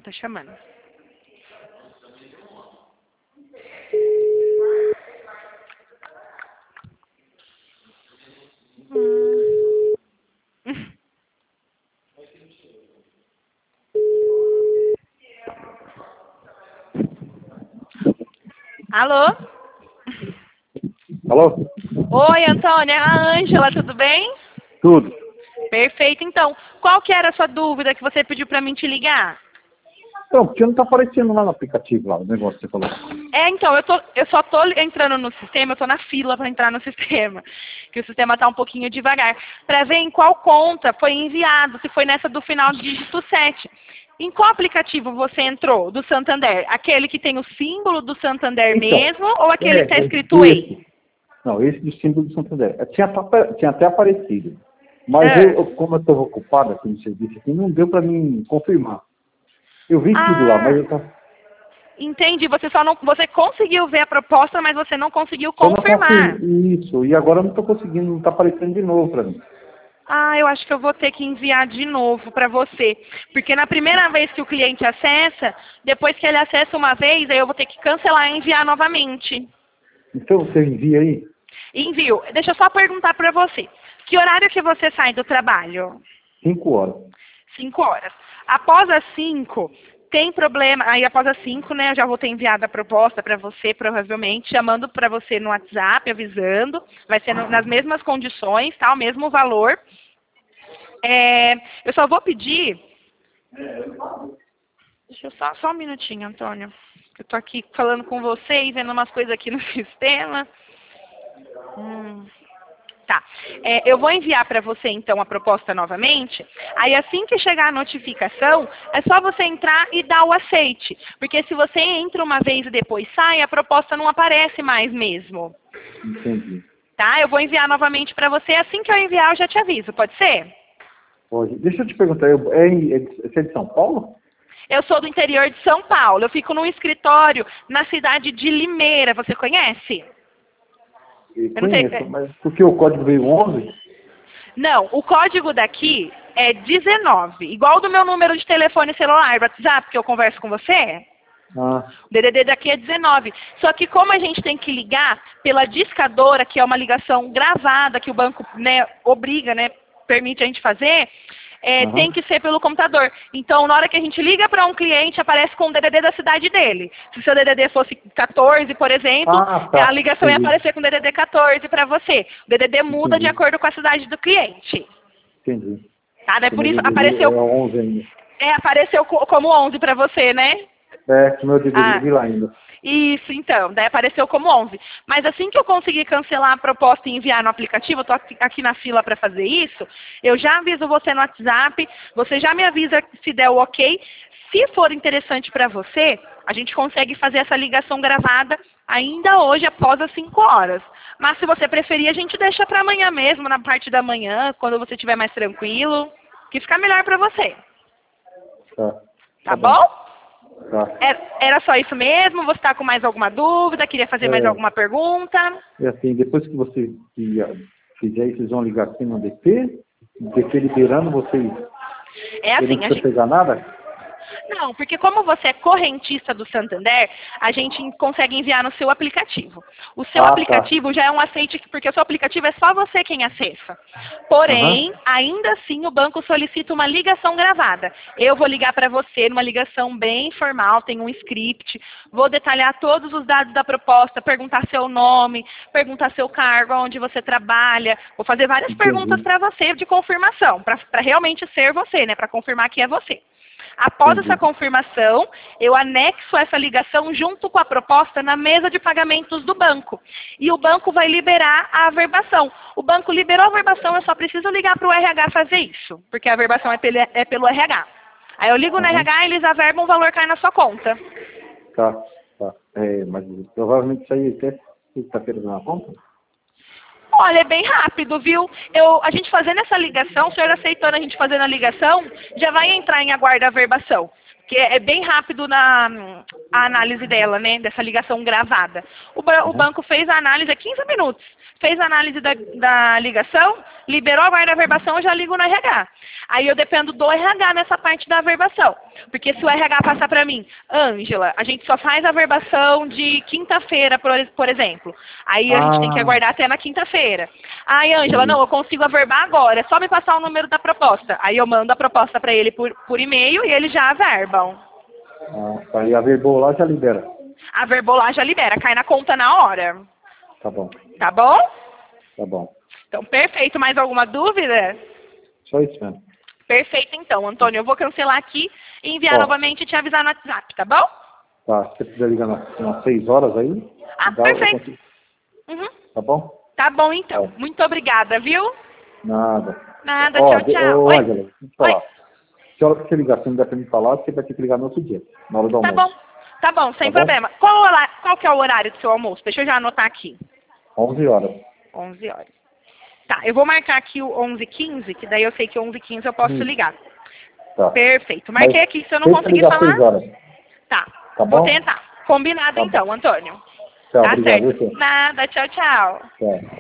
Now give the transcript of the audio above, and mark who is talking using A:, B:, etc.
A: tá chamando. Alô?
B: Alô?
A: Oi, Antônia. É a Ângela, tudo bem?
B: Tudo.
A: Perfeito, então. Qual que era a sua dúvida que você pediu pra mim te ligar?
B: Então, porque não tá aparecendo lá no aplicativo, lá, o negócio que você falou.
A: Então, eu só tô entrando no sistema, eu tô na fila para entrar no sistema, que o sistema tá um pouquinho devagar, para ver em qual conta foi enviado, se foi nessa do final do dígito 7. Em qual aplicativo você entrou do Santander? Aquele que tem o símbolo do Santander
B: Então,
A: mesmo ou aquele que tá escrito
B: esse.
A: EI?
B: Não, esse do símbolo do Santander. Tinha até aparecido. Mas como eu estou ocupado aqui no serviço aqui, não deu para mim confirmar. Eu vi tudo lá, mas eu tava...
A: Entendi, você conseguiu ver a proposta, mas você não conseguiu
B: Eu não
A: confirmar.
B: confirmo. Isso, e agora eu não estou conseguindo, não está aparecendo de novo para mim.
A: Eu acho que eu vou ter que enviar de novo para você. Porque na primeira vez que o cliente acessa, depois que ele acessa uma vez, aí eu vou ter que cancelar e enviar novamente.
B: Então você envia aí?
A: Envio. Deixa eu só perguntar para você. Que horário que você sai do trabalho?
B: 5 horas.
A: 5 horas. Após as 5, tem problema... Aí após as 5, né, eu já vou ter enviado a proposta para você, provavelmente, chamando para você no WhatsApp, avisando. Vai ser nas mesmas condições, tá? O mesmo valor. Eu só vou pedir... Deixa eu só um minutinho, Antônio. Eu tô aqui falando com você e vendo umas coisas aqui no sistema. Tá. Eu vou enviar para você, então, a proposta novamente. Aí, assim que chegar a notificação, é só você entrar e dar o aceite. Porque se você entra uma vez e depois sai, a proposta não aparece mais mesmo.
B: Entendi.
A: Tá? Eu vou enviar novamente para você. Assim que eu enviar, eu já te aviso. Pode ser?
B: Pode. Deixa eu te perguntar, você é de São Paulo?
A: Eu sou do interior de São Paulo. Eu fico num escritório na cidade de Limeira. Você conhece?
B: Eu conheço, mas porque o código veio 11?
A: Não, o código daqui é 19, igual do meu número de telefone celular, WhatsApp, que eu converso com você. O DDD daqui é 19. Só que como a gente tem que ligar pela discadora, que é uma ligação gravada, que o banco, né, obriga, né, permite a gente fazer, tem que ser pelo computador. Então, na hora que a gente liga para um cliente, aparece com o DDD da cidade dele. Se o seu DDD fosse 14, por exemplo, a ligação ia aparecer com o DDD 14 para você. O DDD muda de acordo com a cidade do cliente.
B: Entendi.
A: Tá? Daí por isso apareceu...
B: É 11 ainda.
A: Apareceu como 11 para você, né?
B: Que meu DDD vi lá ainda.
A: Isso, então. Daí apareceu como 11. Mas assim que eu conseguir cancelar a proposta e enviar no aplicativo, eu tô aqui na fila para fazer isso, eu já aviso você no WhatsApp, você já me avisa se der o ok. Se for interessante para você, a gente consegue fazer essa ligação gravada ainda hoje, após as 5 horas. Mas se você preferir, a gente deixa para amanhã mesmo, na parte da manhã, quando você estiver mais tranquilo, que fica melhor para você. Tá bom? Era só isso mesmo? Você está com mais alguma dúvida? Queria fazer mais alguma pergunta?
B: Assim, depois que você fizer isso, vocês vão ligar aqui no DP? DP liberando vocês?
A: Assim,
B: não precisa pegar nada?
A: Não, porque como você é correntista do Santander, a gente consegue enviar no seu aplicativo. O seu aplicativo já é um aceite, porque o seu aplicativo é só você quem acessa. Porém, ainda assim, o banco solicita uma ligação gravada. Eu vou ligar para você numa ligação bem formal, tem um script, vou detalhar todos os dados da proposta, perguntar seu nome, perguntar seu cargo, onde você trabalha, vou fazer várias perguntas para você de confirmação, para realmente ser você, né, para confirmar que é você. Após essa confirmação, eu anexo essa ligação junto com a proposta na mesa de pagamentos do banco. E o banco vai liberar a averbação. O banco liberou a averbação, eu só preciso ligar para o RH fazer isso, porque a averbação é pelo RH. Aí eu ligo no RH, eles averbam, o valor cai na sua conta.
B: Tá. Mas provavelmente isso aí até sexta-feira na conta?
A: Olha, é bem rápido, viu? A gente fazendo essa ligação, o senhor aceitando a gente fazendo a ligação, já vai entrar em aguardo a averbação. que é bem rápido a análise dela, né? Dessa ligação gravada. O banco fez a análise há 15 minutos. Fez a análise da ligação, liberou a guarda-averbação, eu já ligo no RH. Aí eu dependo do RH nessa parte da averbação. Porque se o RH passar para mim, Ângela, a gente só faz a averbação de quinta-feira, por exemplo. Aí a gente tem que aguardar até na quinta-feira. Aí, Ângela, não, eu consigo averbar agora, é só me passar o número da proposta. Aí eu mando a proposta para ele por e-mail e eles já averbam.
B: Aí averbou lá, já libera.
A: Averbou lá, já libera, cai na conta na hora.
B: Tá bom.
A: Tá bom?
B: Tá bom.
A: Então, perfeito. Mais alguma dúvida?
B: Só isso mesmo.
A: Perfeito, então, Antônio. Eu vou cancelar aqui e enviar novamente e te avisar no WhatsApp, tá bom?
B: Tá. Se você quiser ligar umas 6 horas aí...
A: Perfeito.
B: Tá bom?
A: Tá bom, então. Muito obrigada, viu?
B: Nada.
A: Nada, tchau, tchau.
B: Oi, Angela, deixa eu te falar. Se a hora que você ligar, se não der pra me falar, você vai ter que ligar no outro dia, na hora do almoço.
A: Tá bom, sem problema. Qual que é o horário do seu almoço? Deixa eu já anotar aqui.
B: 11 horas.
A: 11 horas. Tá, eu vou marcar aqui o 11h15, que daí eu sei que 11h15 eu posso ligar.
B: Tá.
A: Perfeito. Marquei aqui, se eu não conseguir falar...
B: 6 horas.
A: Tá,
B: Tá bom?
A: vou tentar. Combinado então, Antônio.
B: Tchau,
A: Tá
B: obrigado.
A: certo. Nada, tchau, tchau.
B: Tchau.